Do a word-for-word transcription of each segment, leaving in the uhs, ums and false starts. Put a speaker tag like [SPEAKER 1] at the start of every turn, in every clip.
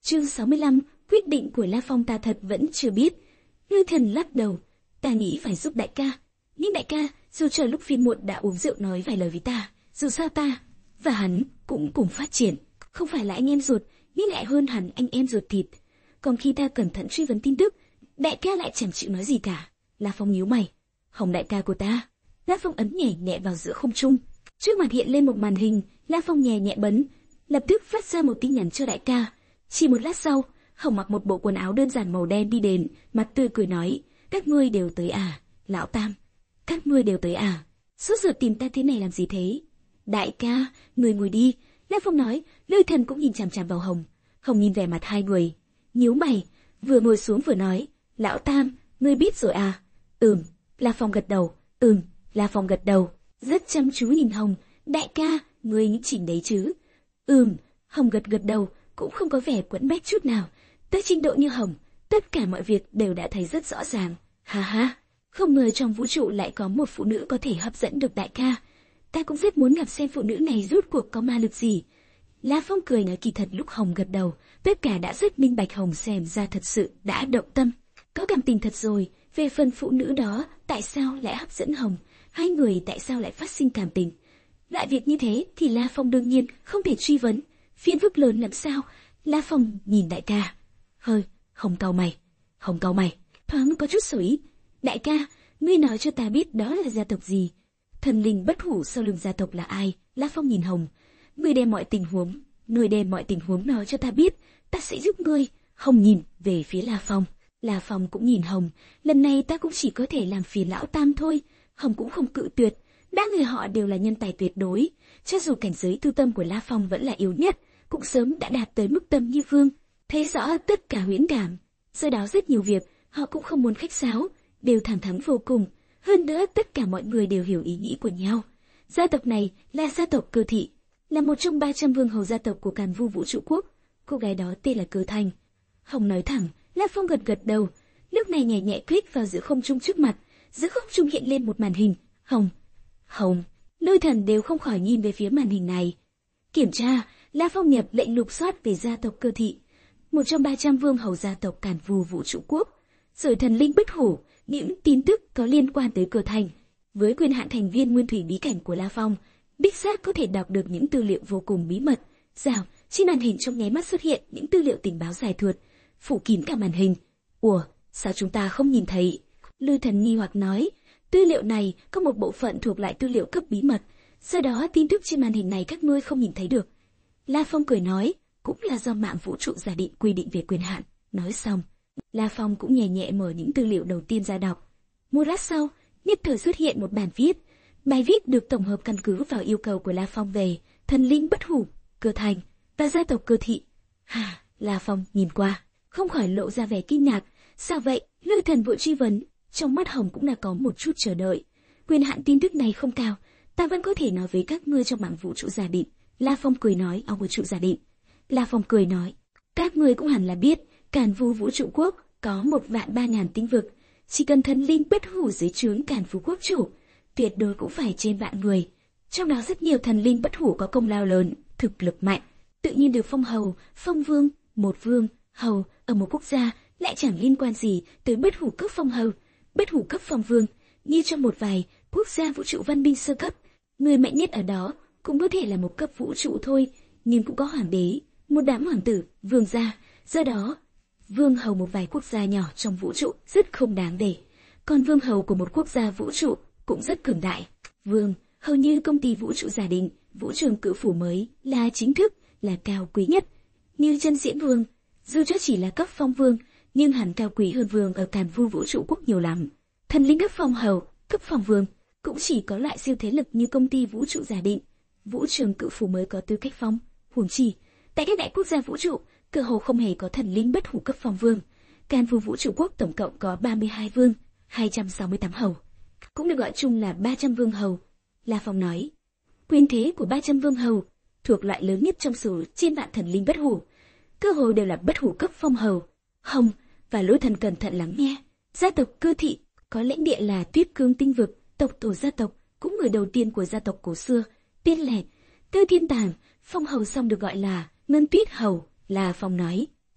[SPEAKER 1] Chương sáu mươi lăm, quyết định của La Phong ta thật vẫn chưa biết. Lôi Thần lắc đầu, ta nghĩ phải giúp đại ca. Nhưng đại ca, dù trời lúc phiên muộn đã uống rượu nói vài lời với ta, dù sao ta và hắn cũng cùng phát triển, không phải là anh em ruột, nhưng lại hơn hẳn anh em ruột thịt. Còn khi ta cẩn thận truy vấn tin tức, đại ca lại chẳng chịu nói gì cả. La Phong nhíu mày, Hồng đại ca của ta. La Phong ấn nhẹ nhẹ vào giữa không trung, trước mặt hiện lên một màn hình. La Phong nhẹ nhẹ bấm, lập tức phát ra một tin nhắn cho đại ca. Chỉ một lát sau, Hồng mặc một bộ quần áo đơn giản màu đen đi đến, mặt tươi cười nói, các ngươi đều tới à, lão Tam, các ngươi đều tới à, sốt ruột tìm ta thế này làm gì thế? Đại ca, người ngồi đi. La Phong nói. Lôi Thần cũng nhìn chằm chằm vào Hồng. Hồng nhìn vẻ mặt hai người, nhíu mày, vừa ngồi xuống vừa nói, lão Tam, ngươi biết rồi à? Ừm. La Phong gật đầu. Ừm. La Phong gật đầu, rất chăm chú nhìn Hồng. Đại ca, ngươi nghĩ chỉnh đấy chứ? Ừm. Hồng gật gật đầu, cũng không có vẻ quẫn bách chút nào. Tới trình độ như Hồng, tất cả mọi việc đều đã thấy rất rõ ràng. Ha ha, không ngờ trong vũ trụ lại có một phụ nữ có thể hấp dẫn được đại ca. Ta cũng rất muốn gặp xem phụ nữ này rốt cuộc có ma lực gì. La Phong cười nói, kỳ thật lúc Hồng gật đầu, tất cả đã rất minh bạch. Hồng xem ra thật sự đã động tâm, có cảm tình thật rồi. Về phần phụ nữ đó, tại sao lại hấp dẫn Hồng? Hai người tại sao lại phát sinh cảm tình? Loại việc như thế thì La Phong đương nhiên không thể truy vấn. Phiền phức lớn làm sao? La Phong nhìn đại ca. Hơi, Hồng cau mày. Hồng cau mày, thoáng có chút sầu ý. Đại ca, ngươi nói cho ta biết đó là gia tộc gì? Thần linh bất hủ sau lưng gia tộc là ai? La Phong nhìn Hồng. Ngươi đem mọi tình huống, ngươi đem mọi tình huống nói cho ta biết, ta sẽ giúp ngươi. Hồng nhìn về phía La Phong. La Phong cũng nhìn Hồng. Lần này ta cũng chỉ có thể làm phiền lão Tam thôi. Hồng cũng không cự tuyệt. Đã người họ đều là nhân tài tuyệt đối, cho dù cảnh giới tu tâm của La Phong vẫn là yếu nhất, cũng sớm đã đạt tới mức tâm như vương, thấy rõ tất cả huyễn cảm. Do đó rất nhiều việc họ cũng không muốn khách sáo, đều thẳng thắn vô cùng. Hơn nữa tất cả mọi người đều hiểu ý nghĩ của nhau. Gia tộc này là gia tộc Cơ Thị, là một trong ba trăm vương hầu gia tộc của Càn Vu Vũ Trụ Quốc. Cô gái đó tên là Cơ Thanh. Hồng nói thẳng. La Phong gật gật đầu. Lúc này nhẹ nhẹ click vào giữa không trung trước mặt, giữa không trung hiện lên một màn hình. Hồng, Hồng, Lôi Thần đều không khỏi nhìn về phía màn hình này. Kiểm tra. La Phong nhập lệnh lục soát về gia tộc Cơ Thị, một trong ba trăm vương hầu gia tộc Càn Vu Vũ Trụ Quốc, rồi thần linh bất hủ, những tin tức có liên quan tới Cơ Thanh. Với quyền hạn thành viên nguyên thủy bí cảnh của La Phong, đích xác có thể đọc được những tư liệu vô cùng bí mật. Rào, trên màn hình trong nháy mắt xuất hiện những tư liệu tình báo dài thượt, phủ kín cả màn hình. Ủa, sao chúng ta không nhìn thấy? Lôi Thần nghi hoặc nói. Tư liệu này có một bộ phận thuộc lại tư liệu cấp bí mật, do đó tin tức trên màn hình này các ngươi không nhìn thấy được. La Phong cười nói, cũng là do mạng vũ trụ giả định quy định về quyền hạn. Nói xong, La Phong cũng nhẹ nhẹ mở những tư liệu đầu tiên ra đọc. Một lát sau, nhất thời xuất hiện một bản viết. Bài viết được tổng hợp căn cứ vào yêu cầu của La Phong về thần linh bất hủ, Cơ Thành và gia tộc Cơ Thị. Hà, La Phong nhìn qua, không khỏi lộ ra vẻ kinh ngạc. Sao vậy? Lôi Thần vội truy vấn. Trong mắt Hồng cũng đã có một chút chờ đợi. Quyền hạn tin tức này không cao, ta vẫn có thể nói với các ngươi trong mạng vũ trụ giả định. La Phong cười nói. Ở vũ trụ giả định. La Phong cười nói, các ngươi cũng hẳn là biết, Càn Vu Vũ Trụ Quốc có một vạn ba ngàn tinh vực, chỉ cần thần linh bất hủ dưới trướng Càn Vu Quốc chủ, tuyệt đối cũng phải trên vạn người. Trong đó rất nhiều thần linh bất hủ có công lao lớn, thực lực mạnh, tự nhiên được phong hầu, phong vương, một vương, hầu ở một quốc gia lại chẳng liên quan gì tới bất hủ cấp phong hầu, bất hủ cấp phong vương. Như trong một vài quốc gia vũ trụ văn minh sơ cấp, người mạnh nhất ở đó cũng có thể là một cấp vũ trụ thôi, nhưng cũng có hoàng đế, một đám hoàng tử, vương gia. Do đó, vương hầu một vài quốc gia nhỏ trong vũ trụ rất không đáng để, còn vương hầu của một quốc gia vũ trụ cũng rất cường đại. Vương hầu như công ty vũ trụ giả định, vũ trường cự phủ mới là chính thức, là cao quý nhất. Như Chân Diễn Vương, dù cho chỉ là cấp phong vương, nhưng hắn cao quý hơn vương ở Càn Vu Vũ Trụ Quốc nhiều lắm. Thần linh cấp phong hầu, cấp phong vương cũng chỉ có loại siêu thế lực như công ty vũ trụ giả định, vũ trường cự phủ mới có tư cách phong. Huống chi, tại các đại quốc gia vũ trụ, cơ hồ không hề có thần linh bất hủ cấp phong vương. Càn Vu Vũ Trụ Quốc tổng cộng có ba mươi hai vương, hai trăm sáu mươi tám hầu, cũng được gọi chung là ba trăm vương hầu. La Phong nói, quyền thế của ba trăm vương hầu thuộc loại lớn nhất trong số trên vạn thần linh bất hủ, cơ hồ đều là bất hủ cấp phong hầu. Hồng và Lôi Thần cẩn thận lắng nghe. Gia tộc Cơ Thị có lãnh địa là Tuyết Cương tinh vực, tộc tổ gia tộc, cũng người đầu tiên của gia tộc cổ xưa, tên là Tư Thiên Tàng. Phong hầu xong được gọi là Ngân Tuyết hầu. La Phong nói,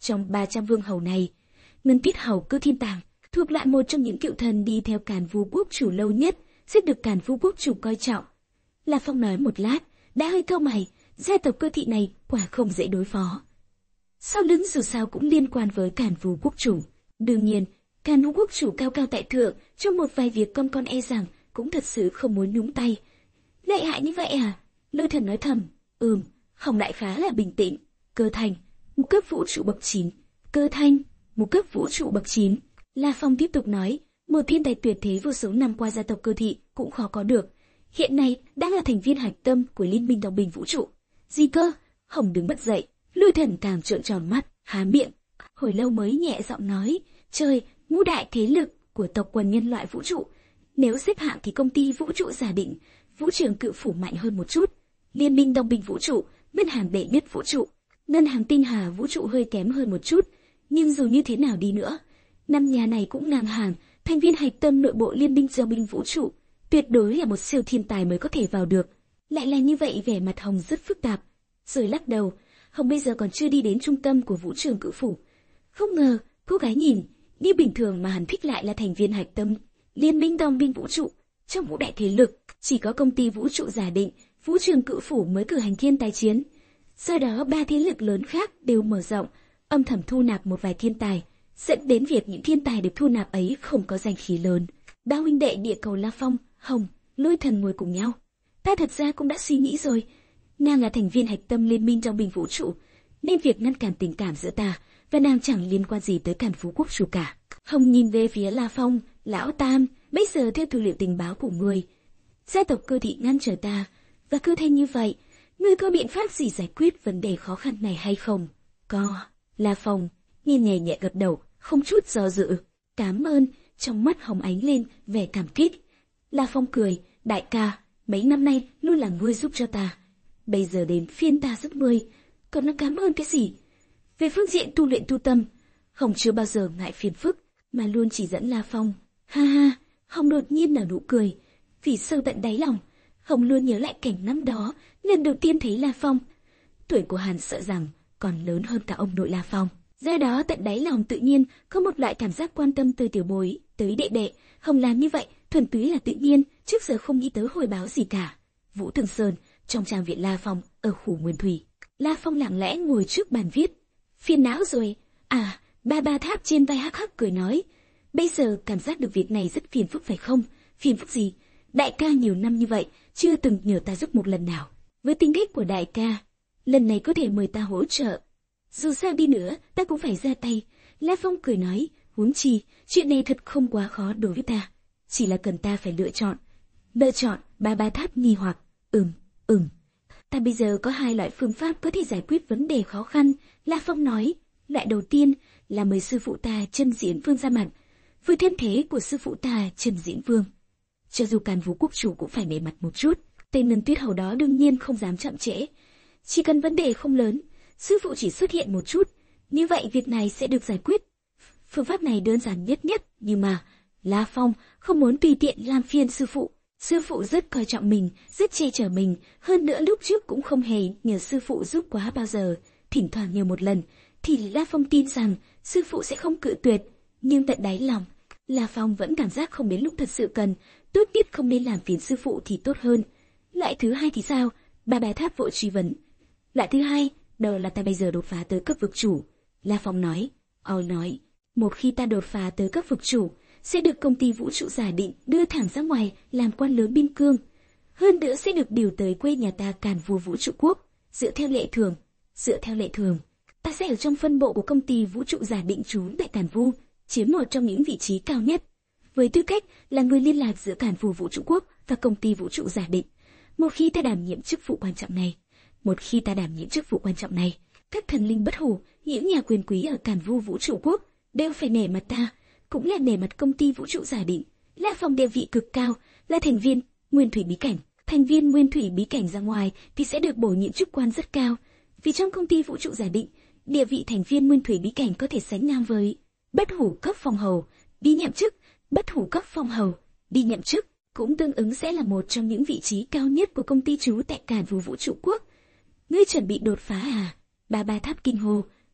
[SPEAKER 1] Trong ba trăm vương hầu này, Ngân Tuyết Hầu Cơ Thiên Tàng thuộc lại một trong những cựu thần đi theo Càn Vu Quốc chủ lâu nhất, rất được Càn Vu Quốc chủ coi trọng. La Phong nói một lát, đã hơi cau mày, gia tộc Cơ Thị này quả không dễ đối phó. Sau lưng dù sao cũng liên quan với Càn Vu Quốc chủ. Đương nhiên, Càn Vu Quốc chủ cao cao tại thượng, trong một vài việc con con e rằng cũng thật sự không muốn nhúng tay. Lợi hại như vậy à? Lôi Thần nói thầm, ừm, Hồng lại khá là bình tĩnh. Cơ Thành, một cấp vũ trụ bậc chín. Cơ Thanh, một cấp vũ trụ bậc chín. La Phong tiếp tục nói, một thiên tài tuyệt thế vô số năm qua gia tộc Cơ Thị cũng khó có được. Hiện nay đang là thành viên hạch tâm của Liên minh Đồng Bình Vũ trụ. Gì cơ? Hồng đứng bật dậy, Lôi Thần càng trợn tròn mắt, há miệng, hồi lâu mới nhẹ giọng nói, trời, ngũ đại thế lực của tộc quần nhân loại vũ trụ. Nếu xếp hạng thì công ty vũ trụ giả định, vũ trường cự phủ mạnh hơn một chút. Liên minh Đồng Bình Vũ trụ, ngân hàng đệ nhất vũ trụ, ngân hàng tinh hà vũ trụ hơi kém hơn một chút. Nhưng dù như thế nào đi nữa, năm nhà này cũng ngang hàng, thành viên hạch tâm nội bộ Liên minh Đồng Bình Vũ trụ, tuyệt đối là một siêu thiên tài mới có thể vào được. Lại là như vậy, vẻ mặt Hồng rất phức tạp, rồi lắc đầu. Hồng bây giờ còn chưa đi đến trung tâm của vũ trường cự phủ. Không ngờ, cô gái nhìn như bình thường mà hắn thích lại là thành viên hạch tâm Liên minh Đồng Bình Vũ trụ. Trong ngũ đại thế lực, chỉ có công ty vũ trụ giả định, vũ trường cự phủ mới cử hành thiên tài chiến. Sau đó ba thế lực lớn khác đều mở rộng, âm thầm thu nạp một vài thiên tài, dẫn đến việc những thiên tài được thu nạp ấy không có danh khí lớn. Ba huynh đệ địa cầu La Phong, Hồng, Lôi Thần ngồi cùng nhau. Ta thật ra cũng đã suy nghĩ rồi, nàng là thành viên hạch tâm Liên minh Đồng Bình Vũ trụ, nên việc ngăn cản tình cảm giữa ta và nàng chẳng liên quan gì tới Càn Vu Quốc chủ cả. Hồng nhìn về phía La Phong, lão Tam, bây giờ theo tư liệu tình báo của người, gia tộc Cơ Thị ngăn trở ta, và cứ thế như vậy, ngươi có biện pháp gì giải quyết vấn đề khó khăn này hay không? Có. La Phong nhìn nhẹ nhẹ gật đầu, không chút do dự. Cảm ơn. Trong mắt Hồng ánh lên vẻ cảm kích. La Phong cười, đại ca, mấy năm nay luôn là ngươi giúp cho ta, bây giờ đến phiên ta giúp ngươi, còn nó cảm ơn cái gì? Về phương diện tu luyện tu tâm, Hồng chưa bao giờ ngại phiền phức, mà luôn chỉ dẫn La Phong. Ha ha, Hồng đột nhiên nở nụ cười, vì sâu tận đáy lòng, Hồng luôn nhớ lại cảnh năm đó, lần đầu tiên thấy La Phong. Tuổi của hắn sợ rằng còn lớn hơn cả ông nội La Phong. Do đó tận đáy lòng tự nhiên có một loại cảm giác quan tâm từ tiểu bối tới đệ đệ. Hồng làm như vậy thuần túy là tự nhiên, trước giờ không nghĩ tới hồi báo gì cả. Vũ Thường Sơn, trong trang viện La Phong ở khu Nguyên Thủy. La Phong lặng lẽ ngồi trước bàn viết. Phiền não rồi. À, ba ba tháp trên vai hắc hắc cười nói. Bây giờ cảm giác được việc này rất phiền phức phải không? Phiền phức gì? Đại ca nhiều năm như vậy, chưa từng nhờ ta giúp một lần nào. Với tính cách của đại ca, lần này có thể mời ta hỗ trợ. Dù sao đi nữa, ta cũng phải ra tay. La Phong cười nói, huống chi, chuyện này thật không quá khó đối với ta. Chỉ là cần ta phải lựa chọn. Lựa chọn, ba ba tháp nghi hoặc. Ừm, ừm. Ta bây giờ có hai loại phương pháp có thể giải quyết vấn đề khó khăn. La Phong nói, loại đầu tiên là mời sư phụ ta Chân Diễn Vương ra mặt. Với thân thế của sư phụ ta Chân Diễn Vương, cho dù Càn Vu Quốc chủ cũng phải nể mặt một chút. Tên Ngân Tuyết Hầu đó đương nhiên không dám chậm trễ. Chỉ cần vấn đề không lớn, sư phụ chỉ xuất hiện một chút, như vậy việc này sẽ được giải quyết. Phương pháp này đơn giản nhất nhất, nhưng mà La Phong không muốn tùy tiện làm phiền sư phụ. Sư phụ rất coi trọng mình, rất che chở mình, hơn nữa lúc trước cũng không hề nhờ sư phụ giúp quá bao giờ, thỉnh thoảng nhờ một lần, thì La Phong tin rằng sư phụ sẽ không cự tuyệt. Nhưng tận đáy lòng, La Phong vẫn cảm giác không đến lúc thật sự cần, tốt nhất không nên làm phiền sư phụ thì tốt hơn. Loại thứ hai thì sao? Ba Bà Tháp vội truy vấn. Loại thứ hai, đó là ta bây giờ đột phá tới cấp vực chủ. La Phong nói. Ôi nói, một khi ta đột phá tới cấp vực chủ, sẽ được công ty vũ trụ giả định đưa thẳng ra ngoài làm quan lớn biên cương. Hơn nữa sẽ được điều tới quê nhà ta Càn Vu Vũ trụ quốc. Dựa theo lệ thường, dựa theo lệ thường, ta sẽ ở trong phân bộ của công ty vũ trụ giả định trú tại Càn Vu, chiếm một trong những vị trí cao nhất, với tư cách là người liên lạc giữa Càn Vu Vũ trụ quốc và công ty vũ trụ giả định. Một khi ta đảm nhiệm chức vụ quan trọng này, một khi ta đảm nhiệm chức vụ quan trọng này, các thần linh bất hủ, những nhà quyền quý ở Càn Vu Vũ trụ quốc đều phải nể mặt ta, cũng là nể mặt công ty vũ trụ giả định. La Phong địa vị cực cao, là thành viên Nguyên Thủy bí cảnh. Thành viên Nguyên Thủy bí cảnh ra ngoài thì sẽ được bổ nhiệm chức quan rất cao, vì trong công ty vũ trụ giả định, địa vị thành viên Nguyên Thủy bí cảnh có thể sánh ngang với bất hủ cấp phong hầu. Đi nhậm chức, bất hủ cấp phong hầu, đi nhậm chức cũng tương ứng sẽ là một trong những vị trí cao nhất của công ty trú tại Càn Vu Vũ trụ quốc. Ngươi chuẩn bị đột phá à? Ba Ba Tháp kinh hô.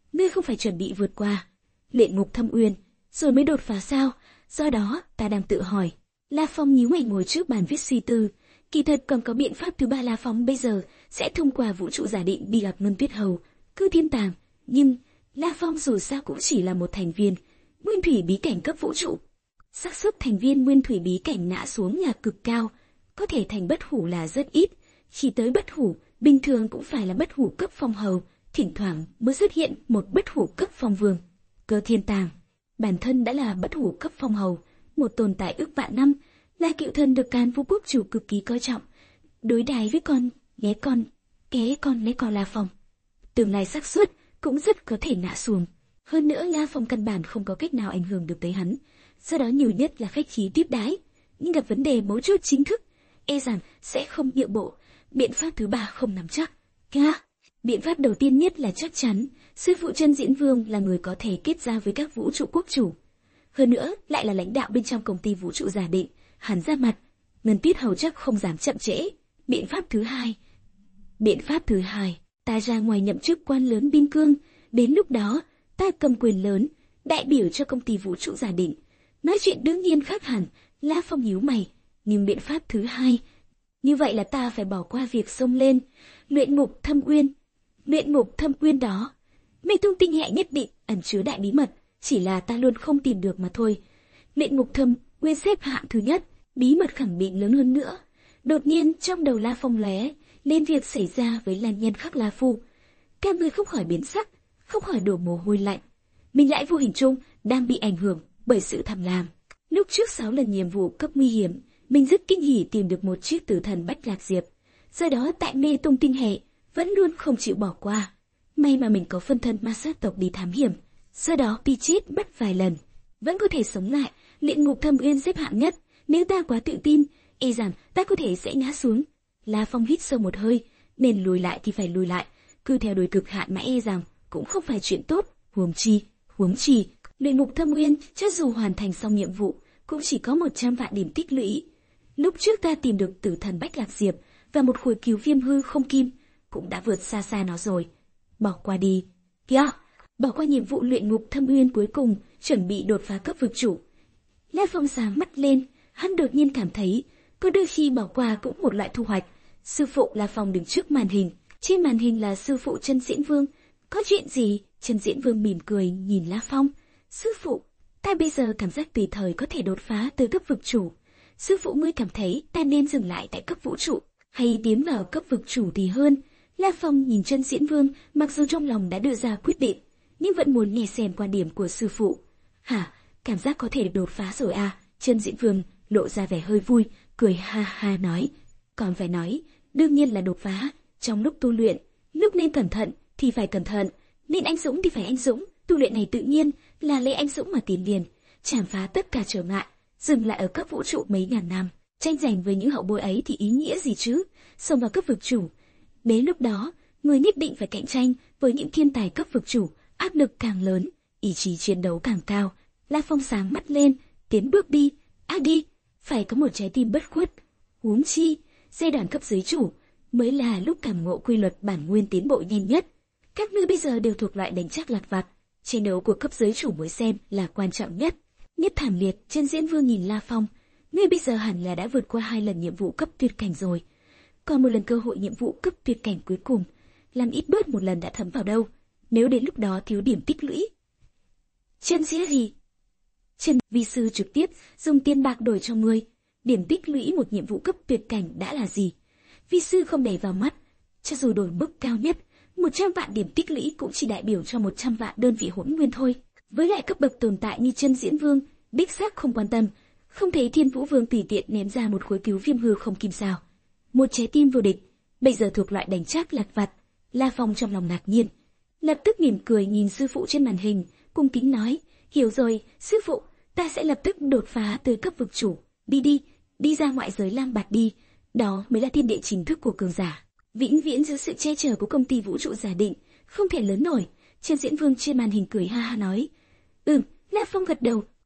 [SPEAKER 1] ngươi không phải chuẩn bị vượt qua luyện ngục thâm uyên rồi mới đột phá sao? Do đó, ta đang tự hỏi. La Phong nhíu mày ngồi trước bàn viết suy tư. Kỳ thật còn có biện pháp thứ ba. La Phong bây giờ sẽ thông qua vũ trụ giả định đi gặp Ngân Tuyết Hầu, Cư Thiên Tàng. Nhưng La Phong dù sao cũng chỉ là một thành viên nguyên thủy bí cảnh cấp vũ trụ. Xác suất thành viên nguyên thủy bí cảnh ngã xuống là cực cao, có thể thành bất hủ là rất ít. Khi tới bất hủ, bình thường cũng phải là bất hủ cấp phong hầu, thỉnh thoảng mới xuất hiện một bất hủ cấp phong vương. Cơ Thiên Tàng bản thân đã là bất hủ cấp phong hầu, một tồn tại ước vạn năm, là cựu thần được Càn Vũ quốc chủ cực kỳ coi trọng. Đối đãi với con ghé con, ké con lấy con La Phong, tương lai xác suất cũng rất có thể ngã xuống. Hơn nữa La Phong căn bản không có cách nào ảnh hưởng được tới hắn, do đó nhiều nhất là khách khí tiếp đái, nhưng gặp vấn đề mấu chốt chính thức, e rằng sẽ không nhượng bộ. Biện pháp thứ ba không nắm chắc. Ca, biện pháp đầu tiên nhất là chắc chắn sư phụ Chân Diễn Vương là người có thể kết giao với các vũ trụ quốc chủ, hơn nữa lại là lãnh đạo bên trong công ty vũ trụ giả định, hắn ra mặt, Ngân Tuyết Hầu chắc không dám chậm trễ. Biện pháp thứ hai, biện pháp thứ hai, ta ra ngoài nhậm chức quan lớn biên cương, đến lúc đó ta cầm quyền lớn, đại biểu cho công ty vũ trụ giả định, nói chuyện đương nhiên khác hẳn. La Phong nhíu mày, nhưng biện pháp thứ hai, như vậy là ta phải bỏ qua việc xông lên luyện ngục thâm uyên. Luyện ngục thâm uyên đó, mê tung tinh hệ nhất định ẩn chứa đại bí mật, chỉ là ta luôn không tìm được mà thôi. Luyện ngục thâm uyên xếp hạng thứ nhất, bí mật khẳng định lớn hơn nữa. Đột nhiên trong đầu La Phong lóe lên việc xảy ra với Lan Nhân Khắc La Phu, các người không khỏi biến sắc, không khỏi đổ mồ hôi lạnh. Mình lại vô hình chung đang bị ảnh hưởng bởi sự tham lam. Lúc trước sáu lần nhiệm vụ cấp nguy hiểm, mình rất kinh hỉ tìm được một chiếc tử thần Bách Lạc Diệp, do đó tại mê tung tinh hệ vẫn luôn không chịu bỏ qua. May mà mình có phân thân ma sát tộc đi thám hiểm, do đó bị chết mất vài lần, vẫn có thể sống lại. Luyện ngục thâm uyên xếp hạng nhất, nếu ta quá tự tin, e rằng ta có thể sẽ ngã xuống. La Phong hít sâu một hơi, nên lùi lại thì phải lùi lại, cứ theo đuổi cực hạn mà e rằng cũng không phải chuyện tốt. Huống chi, huống chi, luyện ngục thâm uyên cho dù hoàn thành xong nhiệm vụ cũng chỉ có một trăm vạn điểm tích lũy. Lúc trước ta tìm được tử thần Bách Lạc Diệp và một khối cứu viêm hư không kim, cũng đã vượt xa xa nó rồi. Bỏ qua đi. Kìa, bỏ qua nhiệm vụ luyện ngục thâm uyên cuối cùng, chuẩn bị đột phá cấp vực chủ. La Phong sáng mắt lên, hắn đột nhiên cảm thấy có đôi khi bỏ qua cũng một loại thu hoạch. Sư phụ La Phong đứng trước màn hình, trên màn hình là sư phụ Chân Diễn Vương. Có chuyện gì? Chân Diễn Vương mỉm cười nhìn La Phong. Sư phụ, ta bây giờ cảm giác tùy thời có thể đột phá từ cấp vực chủ. Sư phụ ngươi cảm thấy ta nên dừng lại tại cấp vũ trụ, hay tiến vào cấp vực chủ thì hơn? La Phong nhìn Chân Diễn Vương, mặc dù trong lòng đã đưa ra quyết định, nhưng vẫn muốn nghe xem quan điểm của sư phụ. Hả? Cảm giác có thể đột phá rồi à? Chân Diễn Vương lộ ra vẻ hơi vui, cười ha ha nói. Còn phải nói, đương nhiên là đột phá. Trong lúc tu luyện, lúc nên cẩn thận thì phải cẩn thận, nên anh dũng thì phải anh dũng. Tu luyện này tự nhiên là lấy anh dũng mà tiến liền, chảm phá tất cả trở ngại, dừng lại ở cấp vũ trụ mấy ngàn năm, tranh giành với những hậu bối ấy thì ý nghĩa gì chứ? Xông vào cấp vực chủ, đến lúc đó người nhất định phải cạnh tranh với những thiên tài cấp vực chủ, áp lực càng lớn, ý chí chiến đấu càng cao. La Phong sáng mắt lên, tiến bước đi. À đi, phải có một trái tim bất khuất. Huống chi, giai đoạn cấp giới chủ mới là lúc cảm ngộ quy luật bản nguyên tiến bộ nhanh nhất. Các ngươi bây giờ đều thuộc loại đánh chắc lặt vặt, chiến đấu của cấp giới chủ mới xem là quan trọng nhất. Nhất thảm liệt. Chân Diễn Vương nhìn La Phong, ngươi bây giờ hẳn là đã vượt qua hai lần nhiệm vụ cấp tuyệt cảnh rồi, còn một lần cơ hội nhiệm vụ cấp tuyệt cảnh cuối cùng, làm ít bớt một lần đã thấm vào đâu. Nếu đến lúc đó thiếu điểm tích lũy, chân diễn gì? Chân vi sư trực tiếp dùng tiền bạc đổi cho ngươi. Điểm tích lũy một nhiệm vụ cấp tuyệt cảnh đã là gì? Vi sư không để vào mắt. Cho dù đổi mức cao nhất, một trăm vạn điểm tích lũy cũng chỉ đại biểu cho một trăm vạn đơn vị hỗn nguyên thôi. Với lại cấp bậc tồn tại như Chân Diễn Vương, đích xác không quan tâm. Không thấy Thiên Vũ Vương tùy tiện ném ra một khối cứu viêm hư không kim sao? Một trái tim vô địch, bây giờ thuộc loại đánh chắc lặt vặt. La Phong trong lòng ngạc nhiên, lập tức mỉm cười nhìn sư phụ trên màn hình, cung kính nói, hiểu rồi, sư phụ, ta sẽ lập tức đột phá từ cấp vực chủ. Đi đi, đi ra ngoại giới Lam Bạt đi, đó mới là thiên địa chính thức của cường giả, vĩnh viễn dưới sự che chở của công ty vũ trụ giả định, không thể lớn nổi. Chân Diễn Vương trên màn hình cười ha ha nói, ừm. La Phong gật đầu,